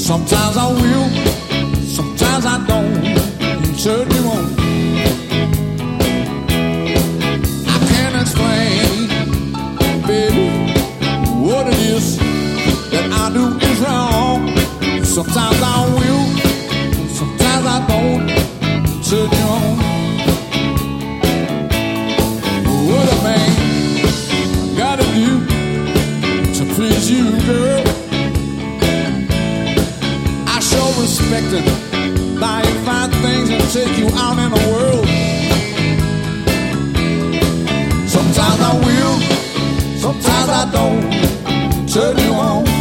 Sometimes I will, sometimes I don't. Turn you on. I can't explain, baby, what it is that I do is wrong. Sometimes I will, sometimes I don't. Turn you on. What a man gotta do to please you, girl. I sure respect it. Buying fine things and take you out in the world. Sometimes I will, sometimes I don't. Turn you on.